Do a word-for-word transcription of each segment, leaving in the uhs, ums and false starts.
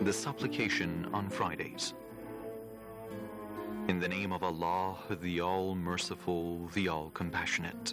the supplication on Fridays. In the name of Allah, the All-Merciful, the All-Compassionate.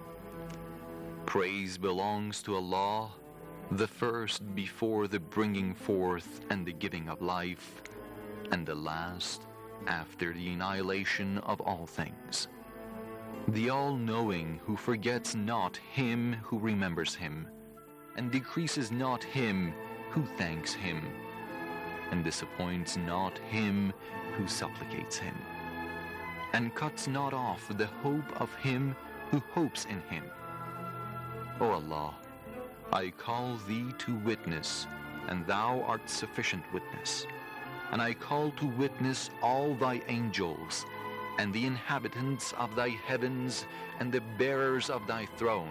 Praise belongs to Allah, the first before the bringing forth and the giving of life, and the last after the annihilation of all things. The All-Knowing, who forgets not him who remembers him, and decreases not him who thanks him, and disappoints not him who supplicates him, and cuts not off the hope of him who hopes in him. O Allah, I call thee to witness, and thou art sufficient witness, and I call to witness all thy angels, and the inhabitants of thy heavens, and the bearers of thy throne,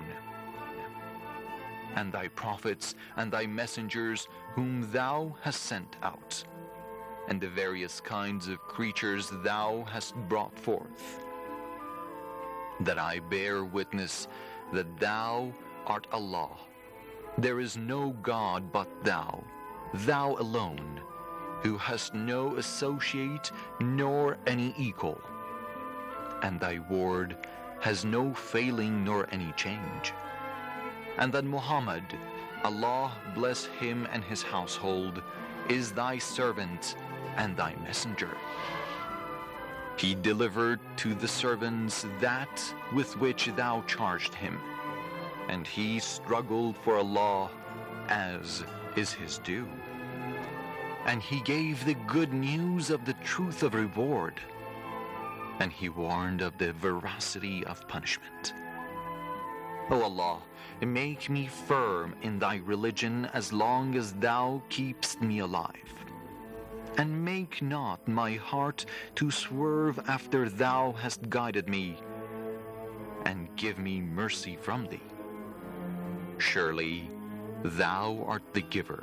and thy prophets and thy messengers whom thou hast sent out, and the various kinds of creatures thou hast brought forth, that I bear witness that thou art Allah. There is no God but thou, thou alone, who hast no associate nor any equal, and thy word has no failing nor any change. And that Muhammad, Allah bless him and his household, is thy servant and thy messenger. He delivered to the servants that with which thou charged him, and he struggled for Allah as is his due. And he gave the good news of the truth of reward, and he warned of the veracity of punishment. O Allah, make me firm in thy religion as long as thou keepst me alive, and make not my heart to swerve after thou hast guided me, and give me mercy from thee. Surely thou art the giver.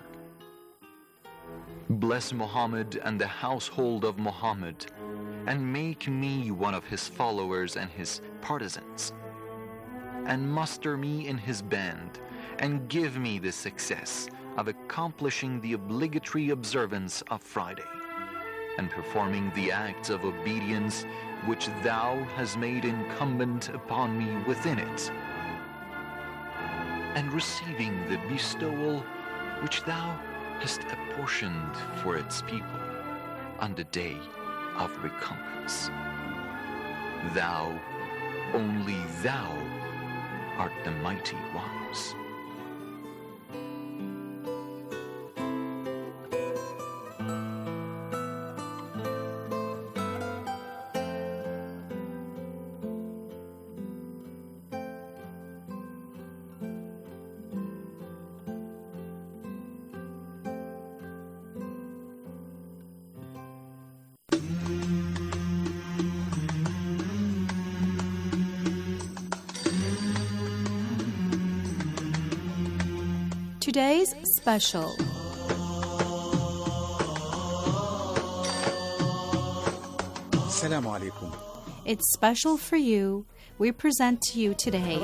Bless Muhammad and the household of Muhammad, and make me one of his followers and his partisans, and muster me in his band, and give me the success of accomplishing the obligatory observance of Friday, and performing the acts of obedience which thou hast made incumbent upon me within it, and receiving the bestowal which thou hast apportioned for its people on the day of recompense. Thou, only thou, art the mighty ones. Today's special. Assalamu alaikum. It's special for you. We present to you today.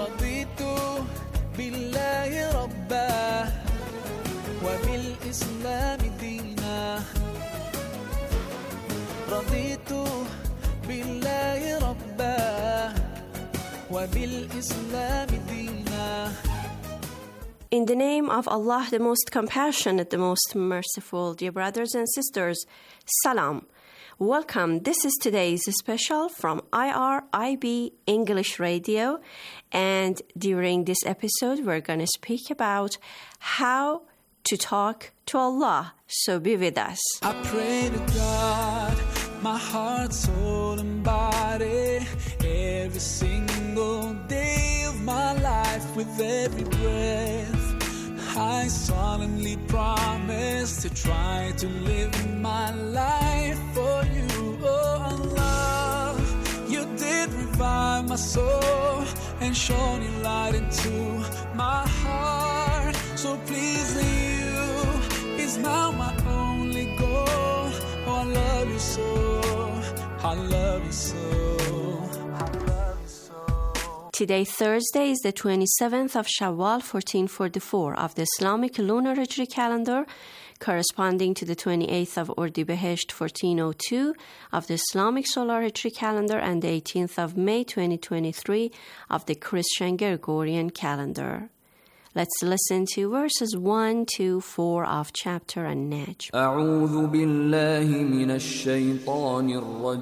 In the name of Allah, the most compassionate, the most merciful, dear brothers and sisters, Salam. Welcome. This is today's special from I R I B English Radio. And during this episode, we're going to speak about how to talk to Allah. So be with us. I pray to God, my heart, soul, and body, every single day of my life, with every breath. I solemnly promise to try to live my life for you, oh Allah. You did revive my soul and shone your light into my heart. So pleasing you is now my only goal. Oh, I love you so, I love you so. Today, Thursday, is the twenty-seventh of Shawwal, fourteen forty-four of the Islamic lunar Hijri calendar, corresponding to the twenty-eighth of Ordibehesht, fourteen oh two of the Islamic solar Hijri calendar, and the eighteenth of May, twenty twenty-three of the Christian Gregorian calendar. Let's listen to verses one to four of chapter An-Najm. أعوذ بالله من الشيطان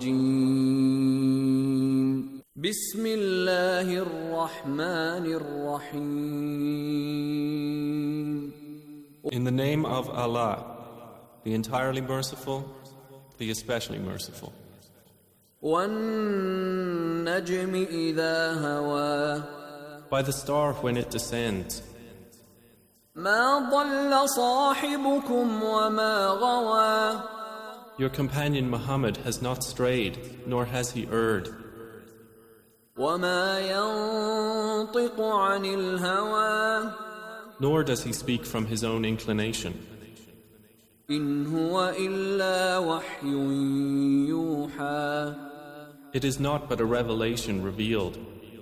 الرجيم بسم الله الرحمن الرحيم. In the name of Allah, the entirely merciful, the especially merciful. وَالنَّجْمِ إِذَا هَوَى. By the star when it descends. مَا ضَلَّ صَاحِبُكُمْ وَمَا غَوَى. Your companion Muhammad has not strayed, nor has he erred. وَمَا يَنطِقُ عَنِ الْهَوَى. Nor does he speak from his own inclination. إِنْ هُوَ إِلَّا وَحْيٌ يُوحَى. It is not but a revelation revealed.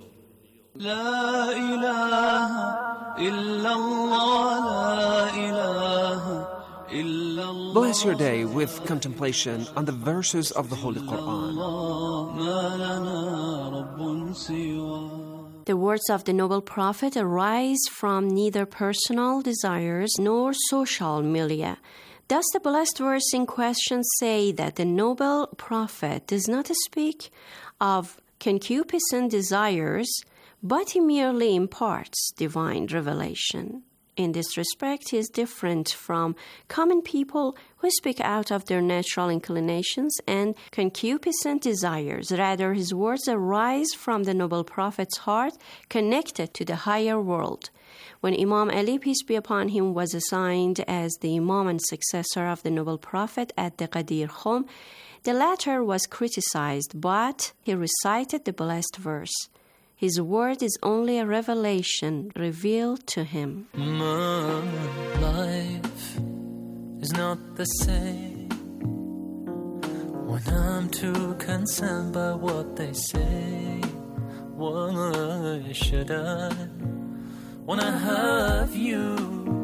لا إله إلا الله لا إله إلا الله. Bless your day with contemplation on the verses of the Holy Quran. ما لنا رب سوى. The words of the noble prophet arise from neither personal desires nor social milieu. Does the blessed verse in question say that the noble prophet does not speak of concupiscent desires, but he merely imparts divine revelation? In this respect, he is different from common people who speak out of their natural inclinations and concupiscent desires. Rather, his words arise from the noble prophet's heart, connected to the higher world. When Imam Ali, peace be upon him, was assigned as the Imam and successor of the noble prophet at the Ghadir Khum, the latter was criticized, but he recited the blessed verse. His word is only a revelation revealed to him. My life is not the same when I'm too concerned by what they say. Why should I, when I have you,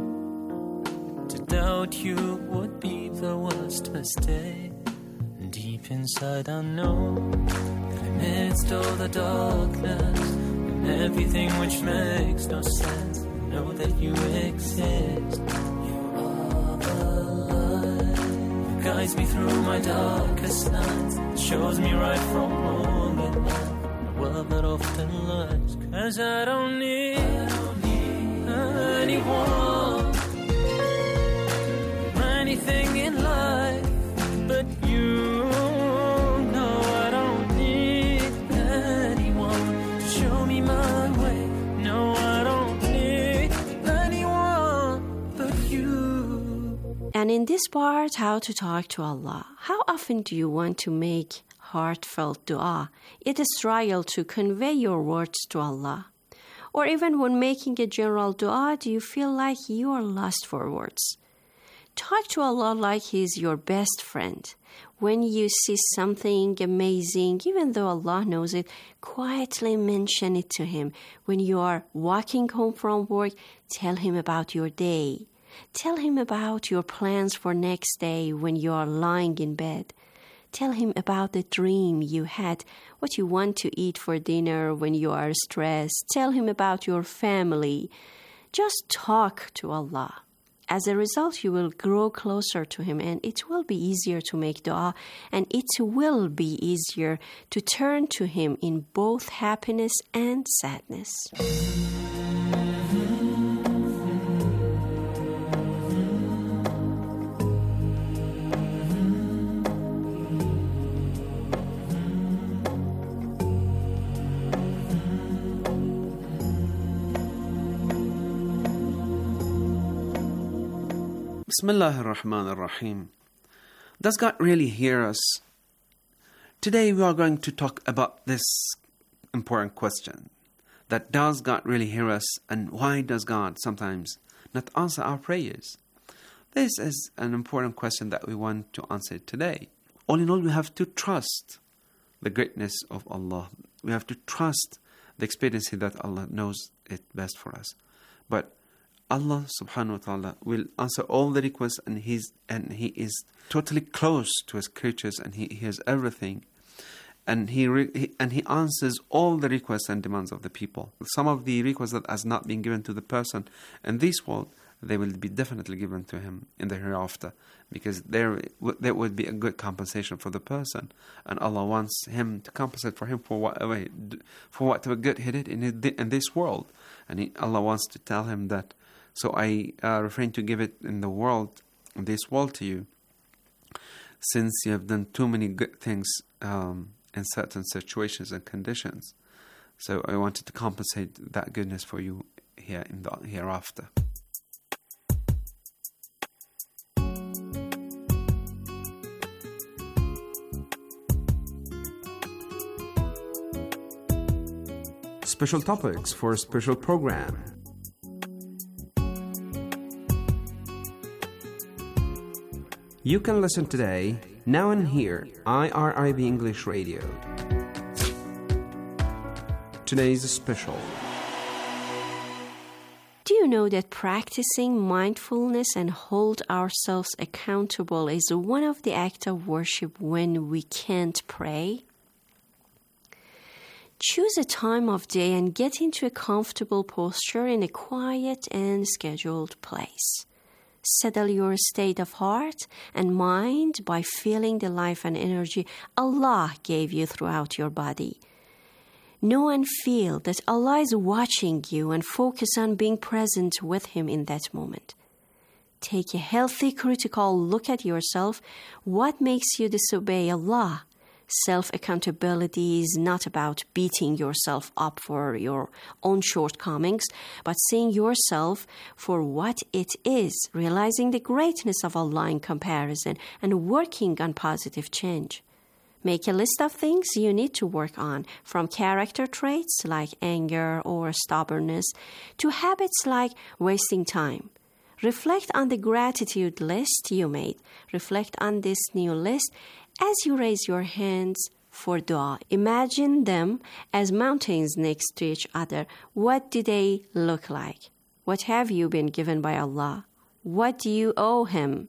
to doubt you would be the worst mistake? Deep inside I know that amidst all the darkness and everything which makes no sense, I know that you exist. You are the light that guides me through my darkest nights, shows me right from wrong at night, a world that often lies. Cause I don't need, I don't need anyone, anything in life but you. And in this part, how to talk to Allah. How often do you want to make heartfelt dua? It is trial to convey your words to Allah. Or even when making a general dua, do you feel like you are lost for words? Talk to Allah like He is your best friend. When you see something amazing, even though Allah knows it, quietly mention it to Him. When you are walking home from work, tell Him about your day. Tell Him about your plans for next day when you are lying in bed. Tell Him about the dream you had, what you want to eat for dinner when you are stressed. Tell Him about your family. Just talk to Allah. As a result, you will grow closer to Him, and it will be easier to make dua, and it will be easier to turn to Him in both happiness and sadness. Bismillah ar-Rahman ar-Rahim. Does God really hear us? Today we are going to talk about this important question. That does God really hear us, and why does God sometimes not answer our prayers? This is an important question that we want to answer today. All in all, we have to trust the greatness of Allah. We have to trust the expediency that Allah knows it best for us. But Allah subhanahu wa ta'ala will answer all the requests, and He's and He is totally close to His creatures, and He hears everything. And he, re, he and he answers all the requests and demands of the people. Some of the requests that has not been given to the person in this world, they will be definitely given to him in the hereafter, because there there would be a good compensation for the person, and Allah wants him to compensate for him for whatever he, for whatever good he did in in this world, and he, Allah wants to tell him that. So I uh, refrain to give it in the world, in this world to you, since you have done too many good things. Um, in certain situations and conditions. So I wanted to compensate that goodness for you here in the hereafter. Special topics for a special program. You can listen today, now and here, I R I B English Radio. Today's special. Do you know that practicing mindfulness and hold ourselves accountable is one of the acts of worship when we can't pray? Choose a time of day and get into a comfortable posture in a quiet and scheduled place. Settle your state of heart and mind by feeling the life and energy Allah gave you throughout your body. Know and feel that Allah is watching you and focus on being present with Him in that moment. Take a healthy, critical look at yourself. What makes you disobey Allah? Self-accountability is not about beating yourself up for your own shortcomings, but seeing yourself for what it is, realizing the greatness of Allah in comparison, and working on positive change. Make a list of things you need to work on, from character traits like anger or stubbornness to habits like wasting time. Reflect on the gratitude list you made. Reflect on this new list as you raise your hands for dua. Imagine them as mountains next to each other. What do they look like? What have you been given by Allah? What do you owe Him?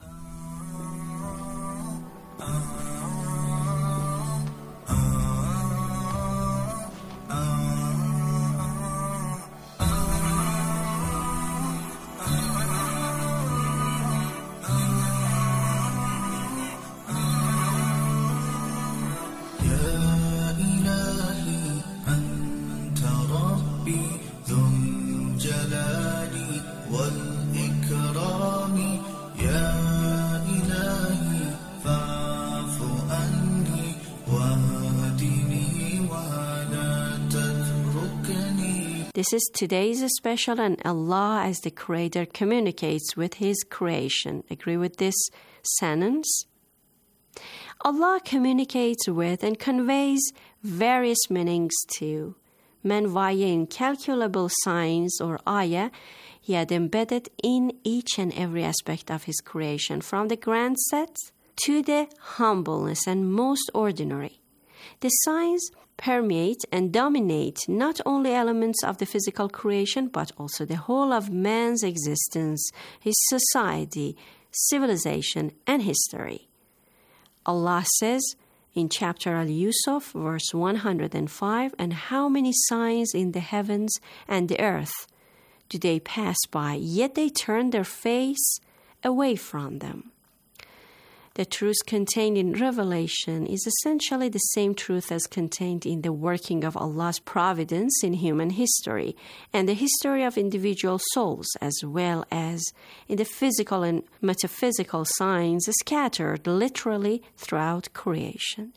This is today's special, and Allah as the Creator communicates with His creation. Agree with this sentence? Allah communicates with and conveys various meanings to man via incalculable signs or ayah He had embedded in each and every aspect of His creation, from the grand set to the humbleness and most ordinary. The signs permeate and dominate not only elements of the physical creation, but also the whole of man's existence, his society, civilization, and history. Allah says in chapter Al-Yusuf, verse one hundred five, "And how many signs in the heavens and the earth do they pass by, yet they turn their face away from them." The truth contained in Revelation is essentially the same truth as contained in the working of Allah's providence in human history and the history of individual souls, as well as in the physical and metaphysical signs scattered literally throughout creation.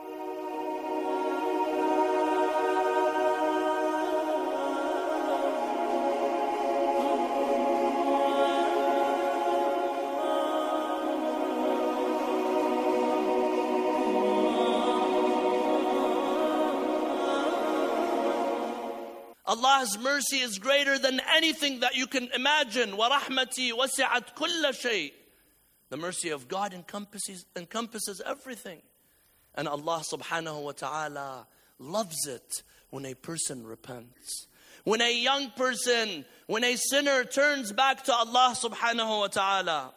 Allah's mercy is greater than anything that you can imagine. وَرَحْمَتِي وَسِعَتْ كُلَّ شَيْءٍ. The mercy of God encompasses, encompasses everything. And Allah subhanahu wa ta'ala loves it when a person repents. When a young person, when a sinner turns back to Allah subhanahu wa ta'ala.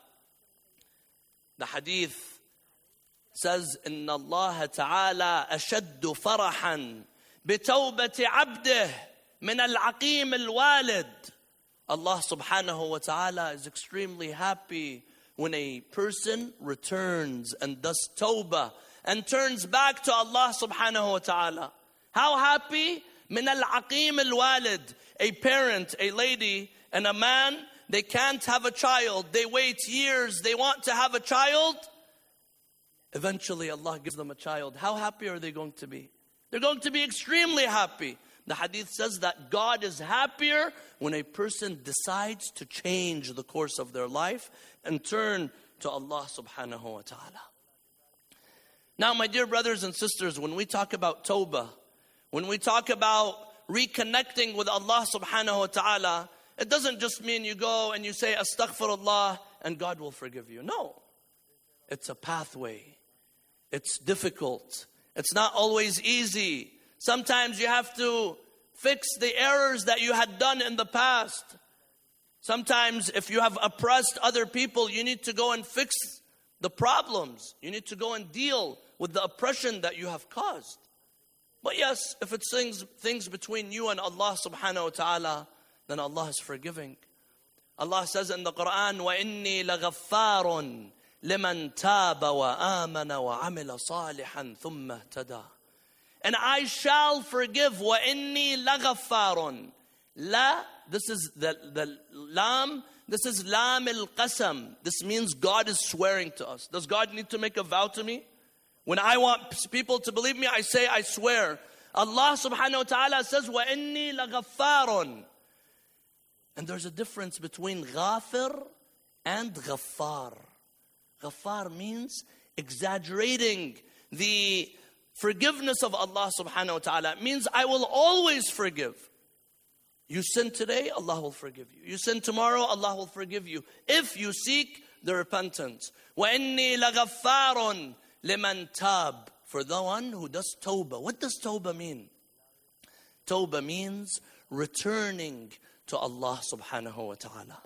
The hadith says, إن الله تعالى أشد فرحا بتوبة عبده من العقيم الوالد. Allah subhanahu wa ta'ala is extremely happy when a person returns and does tawbah and turns back to Allah subhanahu wa ta'ala. How happy? من العقيم الوالد. A parent, a lady, and a man, they can't have a child. They wait years. They want to have a child. Eventually Allah gives them a child. How happy are they going to be? They're going to be extremely happy. The hadith says that God is happier when a person decides to change the course of their life and turn to Allah subhanahu wa ta'ala. Now, my dear brothers and sisters, when we talk about tawbah, when we talk about reconnecting with Allah subhanahu wa ta'ala, it doesn't just mean you go and you say astaghfirullah and God will forgive you. No. It's a pathway. It's difficult. It's not always easy. Sometimes you have to fix the errors that you had done in the past. Sometimes if you have oppressed other people, you need to go and fix the problems. You need to go and deal with the oppression that you have caused. But yes, if it's things, things between you and Allah subhanahu wa ta'ala, then Allah is forgiving. Allah says in the Quran, وَإِنِّي لَغَفَّارٌ لِمَنْ تَابَ وَآمَنَ وَعَمِلَ صَالِحًا ثُمَّ اهْتَدَى. And I shall forgive. وَإِنِّي لَغَفَّارٌ. La, this is the, the lam, this is lam al-qasam. This means God is swearing to us. Does God need to make a vow to me? When I want people to believe me, I say, I swear. Allah subhanahu wa ta'ala says, وَإِنِّي لَغَفَّارٌ. And there's a difference between ghafir and ghaffar. Ghaffar means exaggerating the forgiveness of Allah subhanahu wa ta'ala. It means I will always forgive. You sin today, Allah will forgive you. You sin tomorrow, Allah will forgive you. If you seek the repentance. وَإِنِّي لَغَفَّارٌ لِمَنْ تَابَ. For the one who does tawbah. What does tawbah mean? Tawbah means returning to Allah subhanahu wa ta'ala.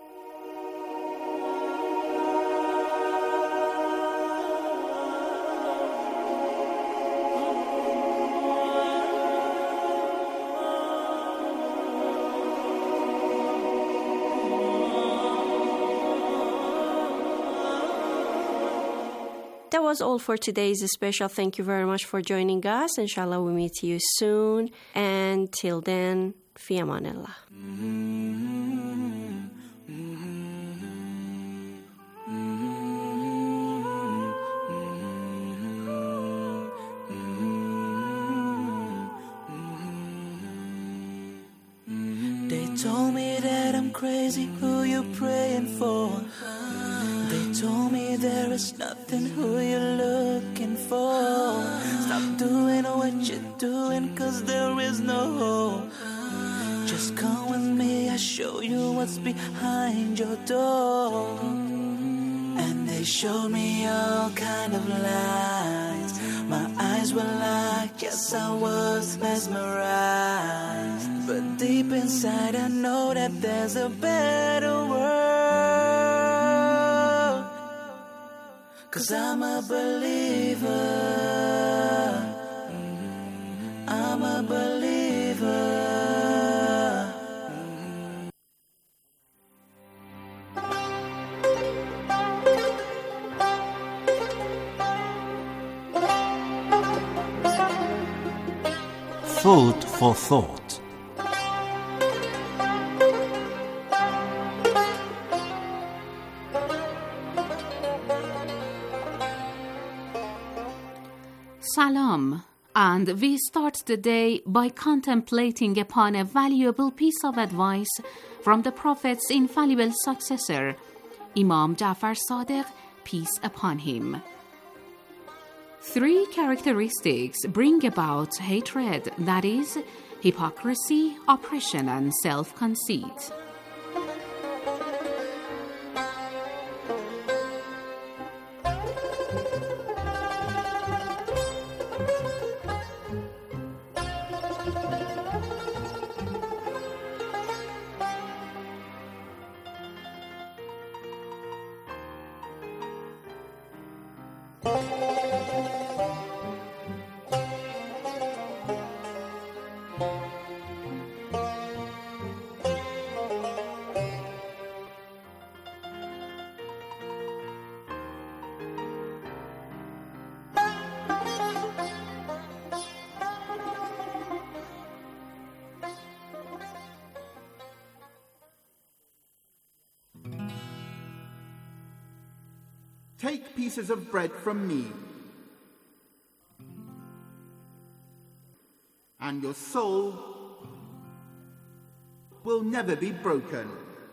That was all for today's special. Thank you very much for joining us. Inshallah, we'll meet you soon. And till then, fi amanillah. They told me that I'm crazy, who you praying for? They told me there is nothing who you're looking for. Stop doing what you're doing, cause there is no hope. Just come with me, I'll show you what's behind your door. And they showed me all kind of lies. My eyes were locked, yes I was mesmerized. But deep inside I know that there's a better world. Cause I'm a believer. I'm a believer. Food for thought. Salam, and we start the day by contemplating upon a valuable piece of advice from the Prophet's infallible successor, Imam Ja'far Sadiq, peace upon him. Three characteristics bring about hatred, that is, hypocrisy, oppression, and self-conceit. Take pieces of bread from me, and your soul will never be broken.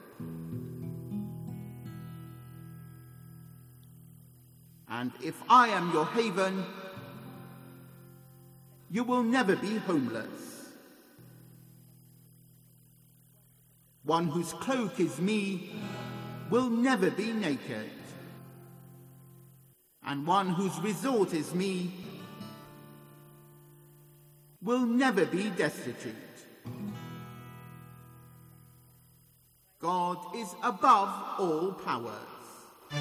And if I am your haven, you will never be homeless. One whose cloak is me will never be naked. And one whose resort is me will never be destitute. God is above all powers.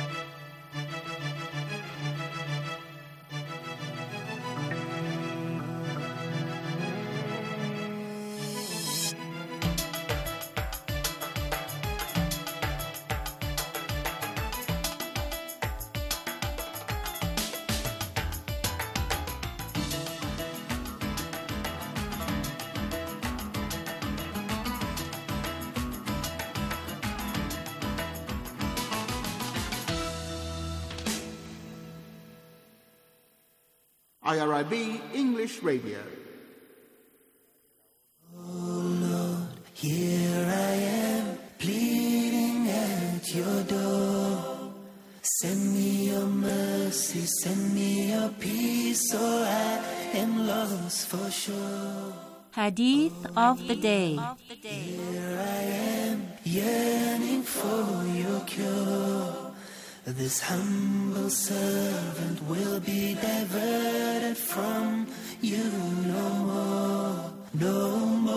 I R I B English Radio. Oh Lord, here I am, pleading at your door. Send me your mercy, send me your peace, or I am lost for sure. Hadith of the day. Here I am, yearning for your cure. This humble servant will be diverted from you no more, no more,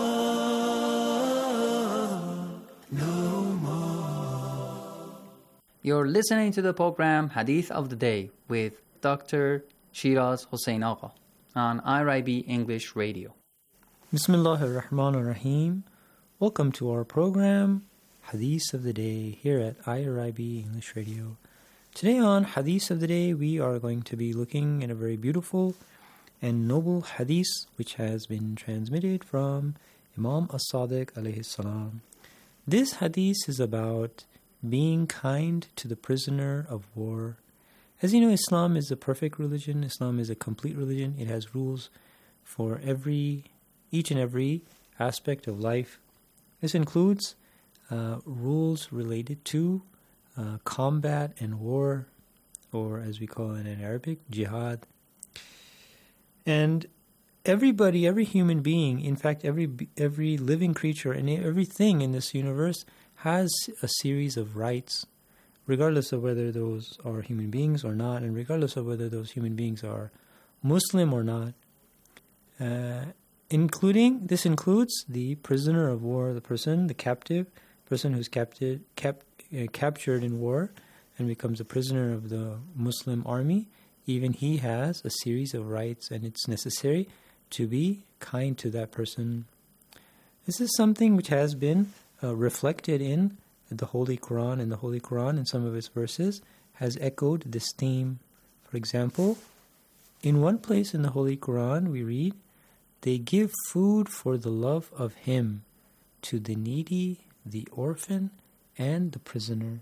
no more. You're listening to the program Hadith of the Day with Doctor Shiraz Hossein Agha on I R I B English Radio. Bismillahir Rahmanir Rahim. Welcome to our program Hadith of the Day here at I R I B English Radio. Today on Hadith of the Day, we are going to be looking at a very beautiful and noble hadith which has been transmitted from Imam As-Sadiq alayhi salam. This hadith is about being kind to the prisoner of war. As you know, Islam is a perfect religion. Islam is a complete religion. It has rules for every, each and every aspect of life. This includes uh, rules related to Uh, combat and war, or as we call it in Arabic, jihad. And everybody, every human being, in fact, every every living creature and everything in this universe has a series of rights, regardless of whether those are human beings or not, and regardless of whether those human beings are Muslim or not. Uh, including, this includes the prisoner of war, the person, the captive, person who's captive, kept, uh, captured in war and becomes a prisoner of the Muslim army. Even he has a series of rights, and it's necessary to be kind to that person. This is something which has been uh, reflected in the Holy Quran, and the Holy Quran in some of its verses has echoed this theme. For example, in one place in the Holy Quran we read, "They give food for the love of Him to the needy, the orphan, and the prisoner."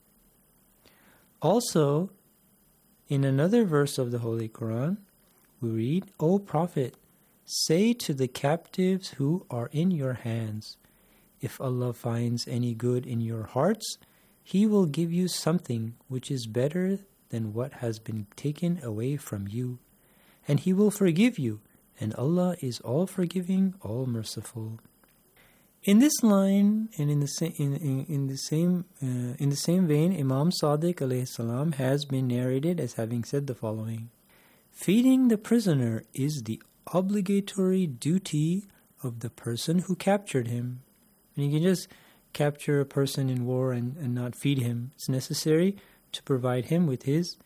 Also, in another verse of the Holy Quran, we read, "O Prophet, say to the captives who are in your hands, if Allah finds any good in your hearts, He will give you something which is better than what has been taken away from you, and He will forgive you, and Allah is all forgiving, all merciful." In this line, and in the same in, in, in the same uh, in the same vein, Imam Sadiq alayhi salam has been narrated as having said the following: "Feeding the prisoner is the obligatory duty of the person who captured him." And you can just capture a person in war and, and not feed him. It's necessary to provide him with his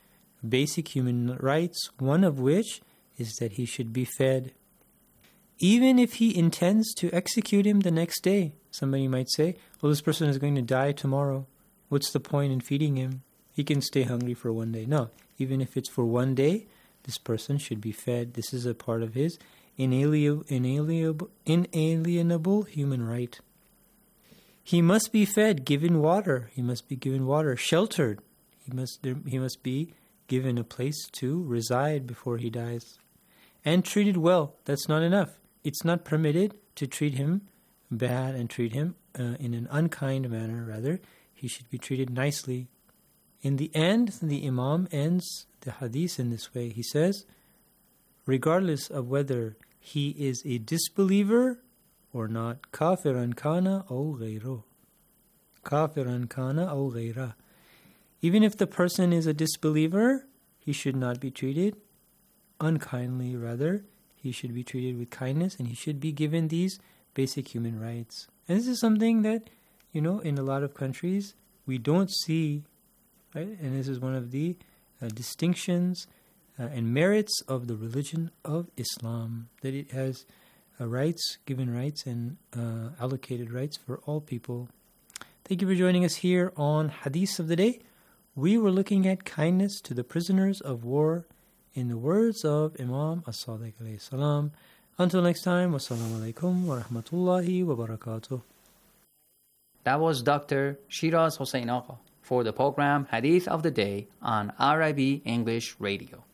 basic human rights, one of which is that he should be fed. Even if he intends to execute him the next day, somebody might say, well, this person is going to die tomorrow. What's the point in feeding him? He can stay hungry for one day. No, even if it's for one day, this person should be fed. This is a part of his inalienable, inalienable, inalienable human right. He must be fed, given water. He must be given water, sheltered. He must, there, he must be given a place to reside before he dies. And treated well. That's not enough. It's not permitted to treat him bad and treat him uh, in an unkind manner. Rather, he should be treated nicely. In the end, the Imam ends the hadith in this way. He says, regardless of whether he is a disbeliever or not, kafiran kana aw ghayro. Kafiran kana aw ghayra. Even if the person is a disbeliever, he should not be treated unkindly. Rather, he should be treated with kindness, and he should be given these basic human rights. And this is something that, you know, in a lot of countries, we don't see, right? And this is one of the uh, distinctions uh, and merits of the religion of Islam, that it has uh, rights, given rights, and uh, allocated rights for all people. Thank you for joining us here on Hadith of the Day. We were looking at kindness to the prisoners of war in the words of Imam As-Sadiq alayhi salam. Until next time, wassalamu alaikum wa rahmatullahi wa barakatuh. That was Doctor Shiraz Hossein Agha for the program Hadith of the Day on R I B English Radio.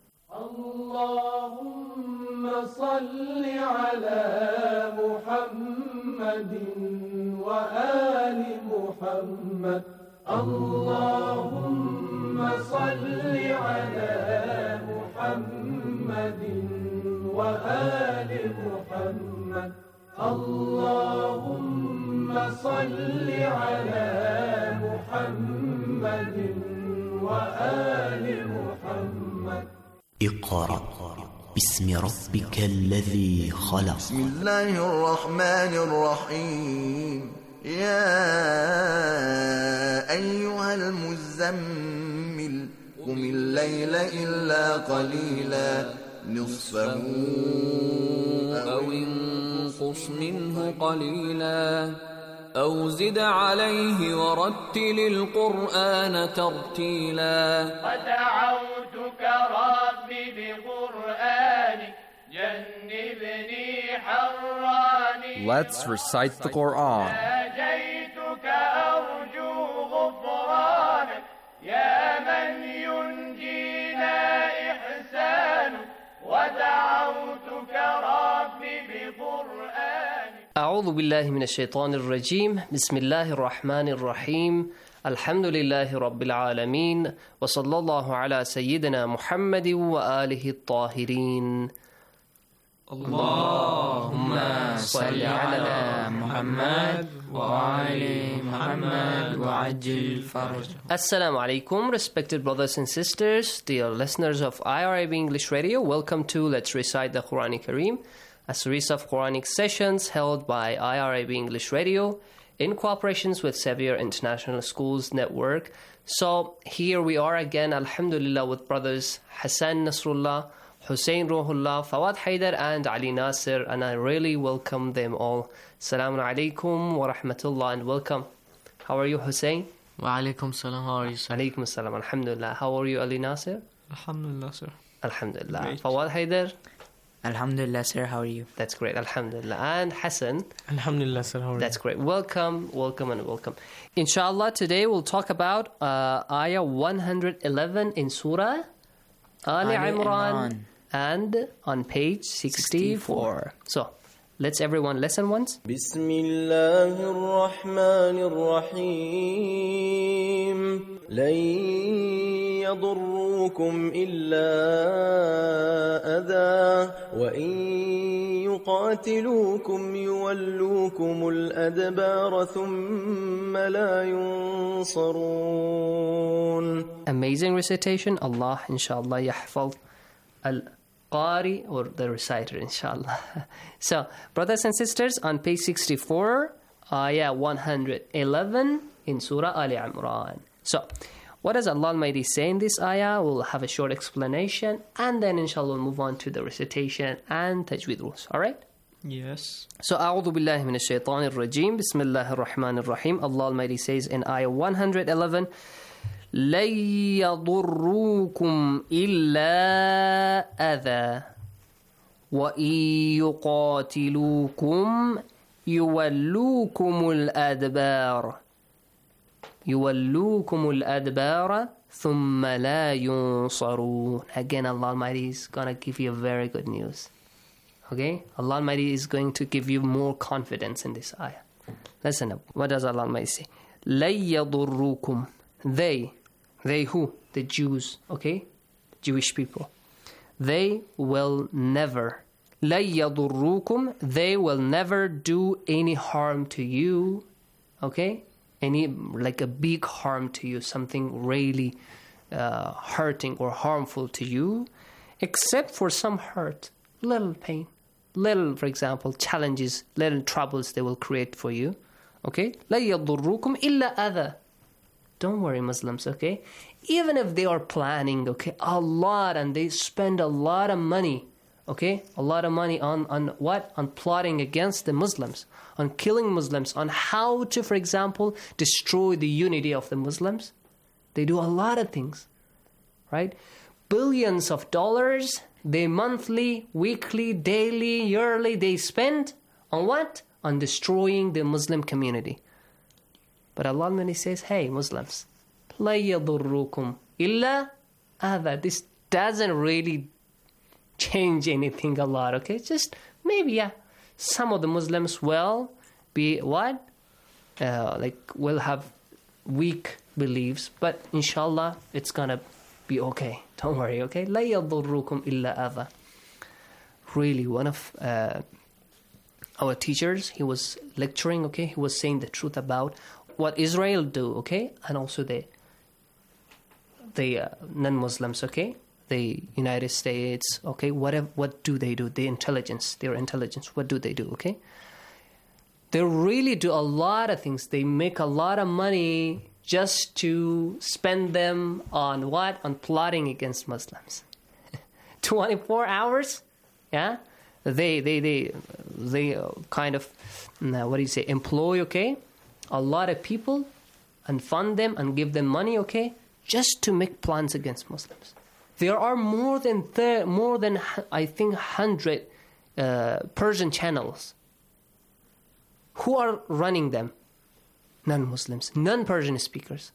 Allahumma salli ala Muhammadin wa ali Muhammad. Allahumma salli ala Muhammadin wa ali Muhammad. Allahumma salli ala Muhammadin wa ali Muhammad. اقرأ باسم ربك الذي خلق. بسم الله الرحمن الرحيم. يا أيها المزمل قم الليل إلا قليلا نصفه أو انقص منه قليلا أو زد عليه ورتل القرآن ترتيلا ودعوتك ربي بقرآنك جنبني حراني. Let's recite the Quran. ناجيتك أرجو غفرانك يا من ينجينا إحسانك ودعوتك ربي بقرآنك. أعوذ بالله من الشيطان الرجيم. بسم الله الرحمن الرحيم. الحمد لله رب العالمين وصلى الله على سيدنا محمد وآله الطاهرين. اللهم صل على محمد وآل محمد وعجل فرجه. Assalamu alaikum, respected brothers and sisters, dear listeners of I R I B English Radio. Welcome to Let's Recite the Quran Kareem, a series of Quranic sessions held by I R I B English Radio in cooperation with Xavier International Schools Network. So here we are again, alhamdulillah, with brothers Hassan Nasrullah, Hussein Ruhullah, Fawad Haidar and Ali Nasir, and I really welcome them all. Assalamu alaikum wa rahmatullah and welcome. How are you, Hussein? Wa alaikum salam, how are you, sir? Alaikum salam, alhamdulillah. How are you, Ali Nasir? Alhamdulillah, sir. Alhamdulillah. Great. Fawad Haidar? Alhamdulillah, sir, how are you? That's great, alhamdulillah. And Hassan? Alhamdulillah, sir, how are you? That's great. Welcome, welcome and welcome. Inshallah, today we'll talk about uh, Ayah one hundred eleven in Surah Ali Imran, and on page sixty-four. So, let's everyone listen once. Bismillahir Rahmanir Rahim. لن يضروكم إلا أذى وإن يقاتلوكم يولوكم الأدبار ثم لا ينصرون. Amazing recitation. Allah inshallah yahfaz al-qari, or the reciter inshallah. So, brothers and sisters, on page sixty-four, ayah one hundred eleven in Surah Ali Imran. So, What does Allah Almighty say in this ayah? We'll have a short explanation, and then inshallah we'll move on to the recitation and tajweed rules. Alright? Yes. So, أعوذ بالله من الشيطان الرجيم بسم الله الرحمن الرحيم. Allah Almighty says in ayah one hundred eleven, لَن يَضُرُّوكُمْ إِلَّا أَذَى وَإِن يُقَاتِلُوكُمْ يُوَلُّوكُمُ الْأَدْبَارَ يُوَلُّوكُمُ الْأَدْبَارَ ثُمَّ لَا يُنصَرُونَ. Again, Allah Almighty is going to give you very good news. Okay? Allah Almighty is going to give you more confidence in this ayah. Listen up. What does Allah Almighty say? لَن يَضُرُّوكُمْ. They. They who? The Jews. Okay? Jewish people. They will never. لَن يَضُرُّوكُمْ. They will never do any harm to you. Okay? Any, like a big harm to you. Something really uh, hurting or harmful to you. Except for some hurt. Little pain. Little, for example, challenges. Little troubles they will create for you. Okay? لَن يَضُرُّوكُمْ إِلَّا أَذَى. Don't worry, Muslims, okay? Even if they are planning, okay, a lot and they spend a lot of money, okay? A lot of money on, on what? On plotting against the Muslims, on killing Muslims, on how to, for example, destroy the unity of the Muslims. They do a lot of things, right? Billions of dollars, they monthly, weekly, daily, yearly, they spend on what? On destroying the Muslim community. But Allah Almighty says, hey, Muslims, لَن يَضُرُّوكُمْ إِلَّا أَذَى. This doesn't really change anything a lot, okay? Just maybe, yeah, some of the Muslims will be what? Uh, like, will have weak beliefs, but inshallah, it's gonna be okay. Don't worry, okay? لَن يَضُرُّوكُمْ إِلَّا أَذَى. Really, one of uh, our teachers, he was lecturing, okay? He was saying the truth about what Israel do, okay? And also the the uh, non-Muslims, okay? The United States, okay? Whatever, what do they do? The intelligence, their intelligence, what do they do, okay? They really do a lot of things. They make a lot of money just to spend them on what? On plotting against Muslims. twenty-four hours, yeah? They, they, they, they kind of, what do you say, employ, okay? A lot of people and fund them and give them money, okay, just to make plans against Muslims. There are more than thir- more than I think hundred uh, Persian channels. Who are running them? Non-Muslims, non-Persian speakers.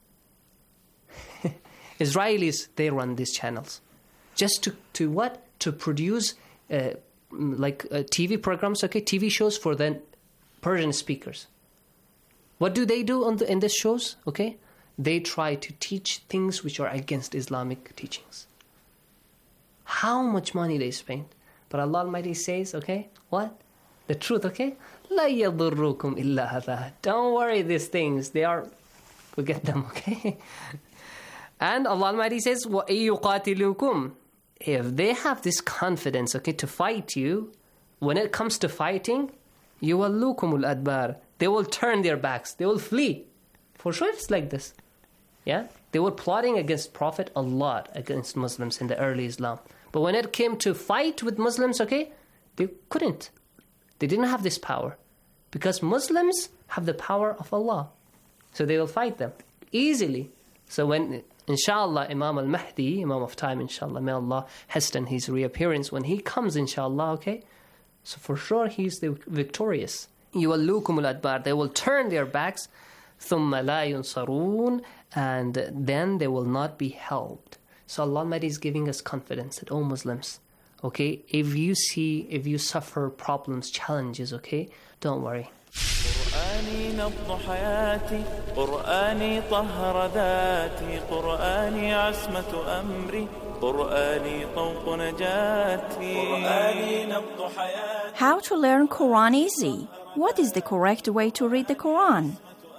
Israelis, they run these channels, just to to what? To produce uh, like uh, T V programs, okay, T V shows for the Persian speakers. What do they do on the, in these shows? Okay, they try to teach things which are against Islamic teachings. How much money they spend? But Allah Almighty says, okay, what? The truth, okay? لَن يَضُرُّوكُمْ إِلَّا هَذَا. Don't worry, these things, they are, forget them, okay? And Allah Almighty says, وَإِن يُقَاتِلُوكُمْ. If they have this confidence, okay, to fight you, when it comes to fighting, يُوَلُّوكُمُ الْأَدْبَارِ. They will turn their backs. They will flee. For sure it's like this. Yeah? They were plotting against Prophet a lot, against Muslims in the early Islam. But when it came to fight with Muslims, okay, they couldn't. They didn't have this power. Because Muslims have the power of Allah. So they will fight them easily. So when, inshallah, Imam al-Mahdi, Imam of time, inshallah, may Allah hasten his reappearance. When he comes, inshallah, okay, so for sure he's the victorious. يُوَلُّوكُمُ الْأَدْبَارِ. They will turn their backs. ثُمَّ لَا يُنصَرُونَ. And then they will not be helped. So Allah Almighty is giving us confidence that, oh Muslims, okay, if you see, if you suffer problems, challenges, okay, don't worry. قرآني نبض حياتي قرآني طهر ذاتي قرآني عصمة أمري قرآني طوق نجاتي قرآني نبض حياتي. How to learn Quran easy? What is the correct way to read the Quran?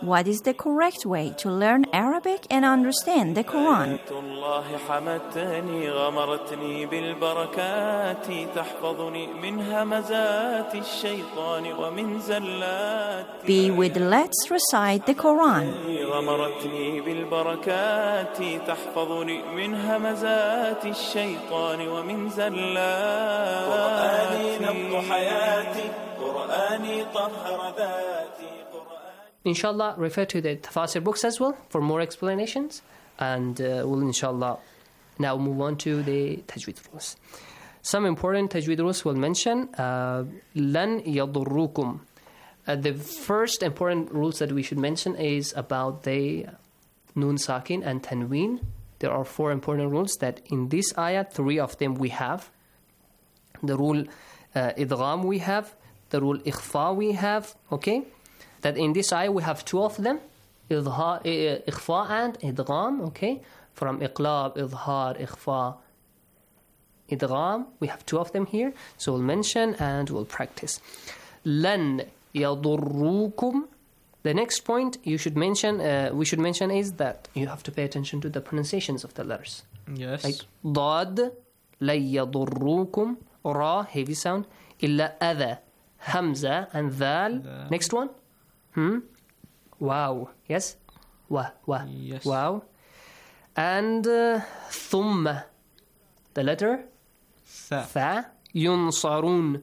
what is the correct way to learn Arabic and understand the Quran? الله حمتني غمرتني بالبركات تحفظني من همزات الشيطان ومن زلات Be with Let's Recite the Quran. غمرتني بالبركات تحفظني من همزات الشيطان ومن زلات قرآني نبض حياتي قرآني طهر ذاتي. Inshallah, refer to the tafsir books as well for more explanations. And uh, we'll inshallah now move on to the tajweed rules. Some important tajweed rules we'll mention. Uh, Lan yadurrukum. Uh, the first important rules that we should mention is about the nun sakin and tanween. There are four important rules that in this ayah, three of them we have. The rule uh, idgham we have. The rule ikhfa we have. Okay? That in this ayah we have two of them. Ikhfa and idgham, okay? From iqlab, idhar, ikhfa, idgham. We have two of them here. So we'll mention and we'll practice. Lan yadurrukum. The next point you should mention, uh, we should mention is that you have to pay attention to the pronunciations of the letters. Yes. Like dad, la yadurrukum, ra, heavy sound, illa adha, hamza, and dhal. The... Next one. Hmm? Wow. Yes? Wa, wa. Yes. Wow. And uh, thumma. The letter? Tha. Tha. Yunsarun.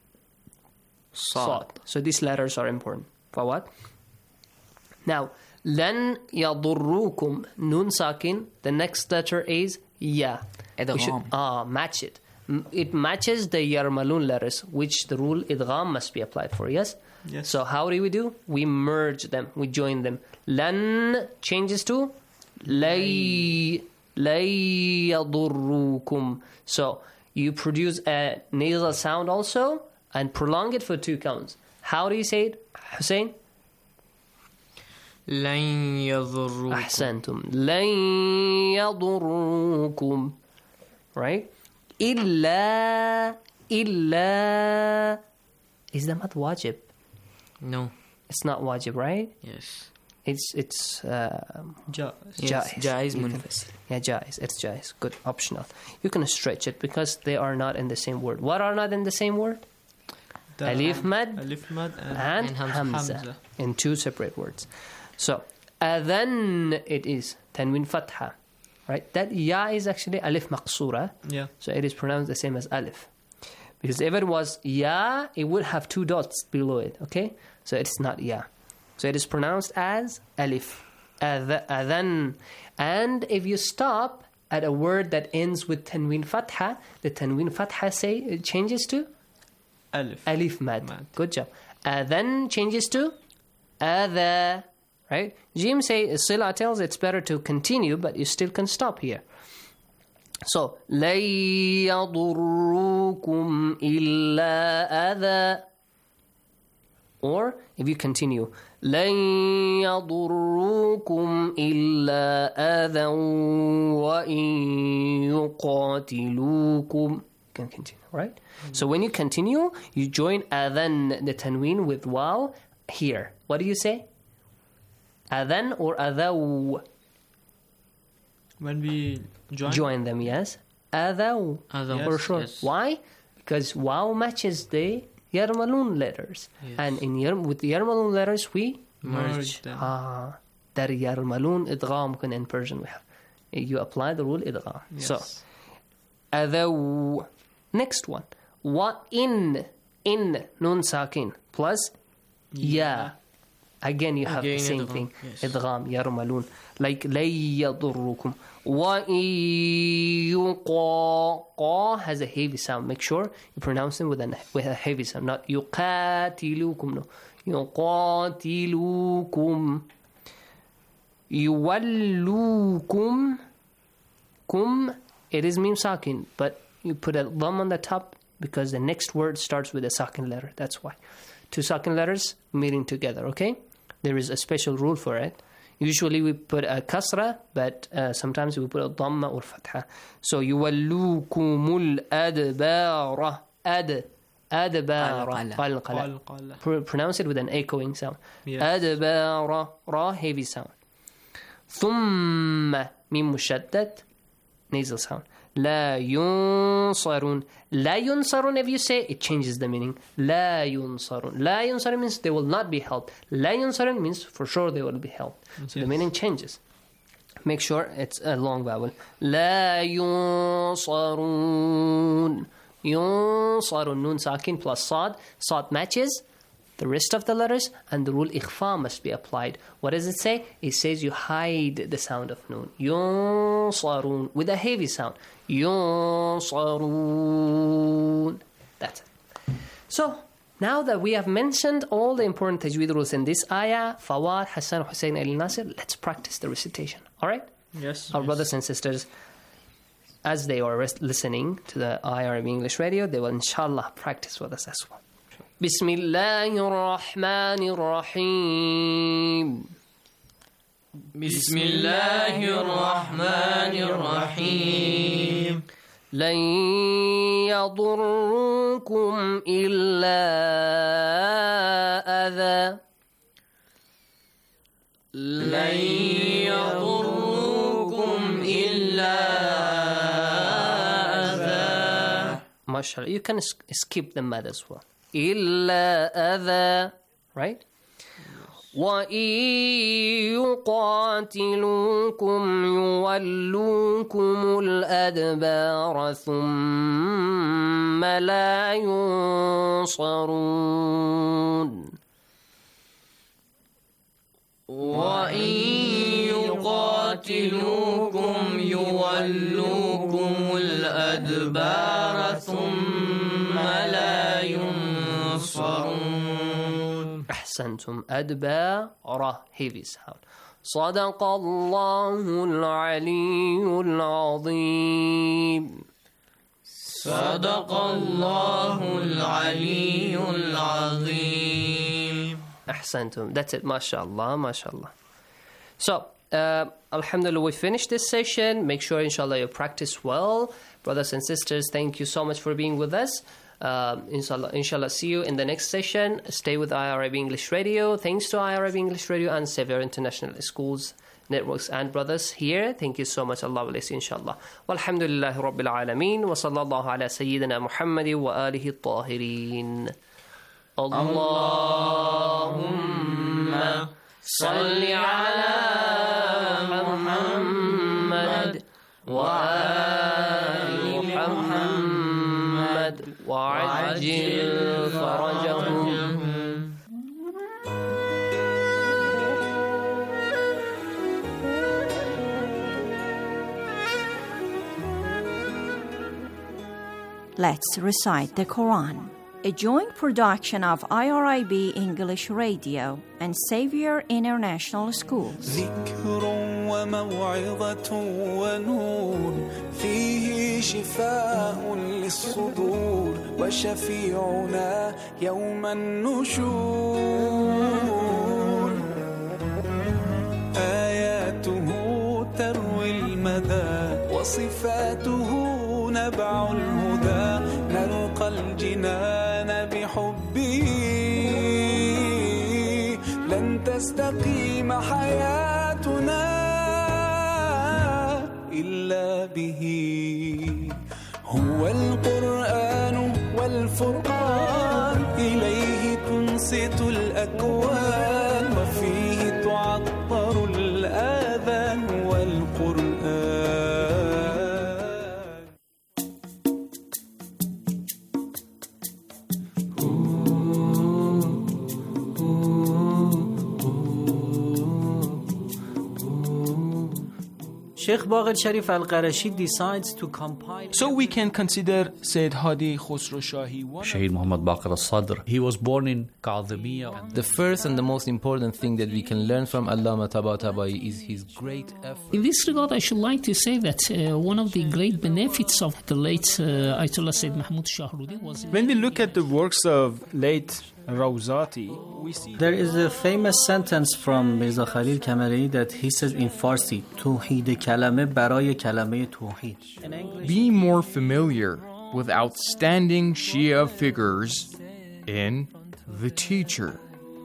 Sad. So these letters are important. For what? Now, lan yadurrukum. Nun sakin. The next letter is ya. We should ah, match it. It matches the yarmalun letters, which the rule idgham must be applied for, yes? Yes. So how do we do? We merge them. We join them. Lan changes to lay. Lay yadurrukum. So you produce a nasal sound also and prolong it for two counts. How do you say it, Hussein? Lan yadurrukum. Ahsantum. Lan yadurrukum. Right? Illa. Illa. Is that not wajib? No. It's not wajib, right? Yes. It's it's uh, Jaiz. Jaiz. Jaiz You can- munfasil. Yeah, jaiz. It's jaiz. Good, optional. You can stretch it because they are not in the same word. What are not in the same word? The- Alif mad Alif mad and, and, and Hamza. hamza, Hamza. in two separate words. So, adhan it is tanwin fatha, right? That ya is actually alif maqsura. Yeah. So it is pronounced the same as alif. Because if it was ya, it would have two dots below it, okay? So it's not ya. So it is pronounced as alif. Adh- Adhan. And if you stop at a word that ends with tanwin fatha, the tanwin fatha say it changes to Alif. alif mad. Good job. Adhan changes to adha. Right? Jim say Sila tells it's better to continue, but you still can stop here. So لَن يَضُرُّكُمْ إِلَّا أَذًى. Or if you continue لَن يَضُرُّكُمْ إِلَّا أَذًى وَإِن يُقَاتِلُوكُمْ. You can continue, right? So when you continue, you join adhan, the tanween, with waw here. What do you say? Adhan or adhaw? When we join, Join them, yes. Adhaw. Adhaw. For Yes, sure. yes. Why? Because waw matches the yarmalun letters. Yes. And in yar- with the yarmalun letters, we merge them. Ah, that yarmalun idgham kun in Persian we have. You apply the rule idgham. Yes. So, adhaw. Next one. Wa in. In. Nun sakin. Plus ya. Again, you have Again, the same idgham, thing. yes. Idgham, yarmalun. Like, لَن يَضُرُّكُمْ وَإِن يُقَا. Qa has a heavy sound. Make sure you pronounce them with a, with a heavy sound. Not يُقَاتِلُوكُمْ. No. يُقَاتِلُوكُمْ. يُوَلُّوكُمْ. Kum, it is mim sakin, but you put a dhamma on the top because the next word starts with a sakin letter. That's why. Two sakin letters meeting together, okay? There is a special rule for it. Usually we put a kasra, but uh, sometimes we put a dhamma or fatha. So, يُوَلُّوكُمُ الْأَدْبَارَ. Ad. أدبار قلقلة. Pro- pronounce it with an echoing sound. Yes. أدبار را heavy sound. ثم ميم مشدد nasal sound. لا ينصرون. لا ينصرون, if you say, it changes the meaning. لا ينصرون. لا ينصرون means they will not be helped. لا ينصرون means for sure they will be helped. So the meaning changes. Make sure it's a long vowel. لا ينصرون. ينصرون. Nun sakin plus sad. Sad matches the rest of the letters, and the rule ikhfa must be applied. What does it say? It says you hide the sound of nun. ينصرون with a heavy sound. ينصرون. That's it. So, now that we have mentioned all the important tajweed rules in this ayah, Fawad, Hassan, Hussein, Ali Nasir, let's practice the recitation. All right? Yes. Our yes. brothers and sisters, as they are res- listening to the I R B English radio, they will inshallah practice with us as well. بسم الله الرحمن الرحيم. بسم الله الرحمن الرحيم. لن يضركم إلا أذى. لن يضركم إلا أذى. MashaAllah. You can skip the mad as well. إلا أذى. Right? وَإِن يُقَاتِلُوكُمْ يُوَلُّوكُمُ الْأَدْبَارَ ثُمَّ لَا يُنصَرُونَ. وَإِن يُقَاتِلُوكُمْ يُوَلُّوكُمُ الْأَدْبَارَ ثُمَّ لَا يُنصَرُونَ. أحسنتم. أدبار heavy sound. صدق الله العلي العظيم. صدق الله العلي العظيم. أحسنتم. That's it. MashaAllah, MashaAllah. So, uh, Alhamdulillah, we finished this session. Make sure, inshallah, you practice well. Brothers and sisters, thank you so much for being with us. Uh, inshallah, inshallah, see you in the next session. Stay with I R B English Radio. Thanks to I R B English Radio and Sevier International Schools, Networks, and brothers here. Thank you so much. Allah bless you, inshallah. Walhamdulillahi Rabbil Alameen. Wa sallallahu ala Sayyidina Muhammad wa alihi at-tahirin. Allahumma salli ala Muhammad wa ali Muhammad wa ajil farajahum. Let's recite the Quran. A joint production of I R I B English Radio and Xavier International Schools. ذكر وموعظة ونور فيه شفاء للصدور وشفيعنا يوم النشور آياته تروي المدى وصفاته نبع الهدى نلقى الجنان بحبه لن تستقيم حياتنا إلا به هو القرآن والفرقان إليه تنصت الأكوان وفيه تعطر الآذان والقرآن. Sheikh Baqir Sharif Al-Qarashi decides to compile. So we can consider Sayyid Hadi Khosrow Shahi. Shaheed Muhammad Baqir al-Sadr. He was born in Kadhimiya. The first and the most important thing that we can learn from Allama Tabatabai is his great effort. In this regard, I should like to say that uh, one of the great benefits of the late uh, Ayatollah Sayyid Mahmoud Shahrudi was... When we look at the works of late Rawzati, we see... There is a famous sentence from Mirza Khalil Kamari that he says in Farsi, Tawheed kalame baraye kalame tawheed. Be more familiar with outstanding Shia figures in The Teacher.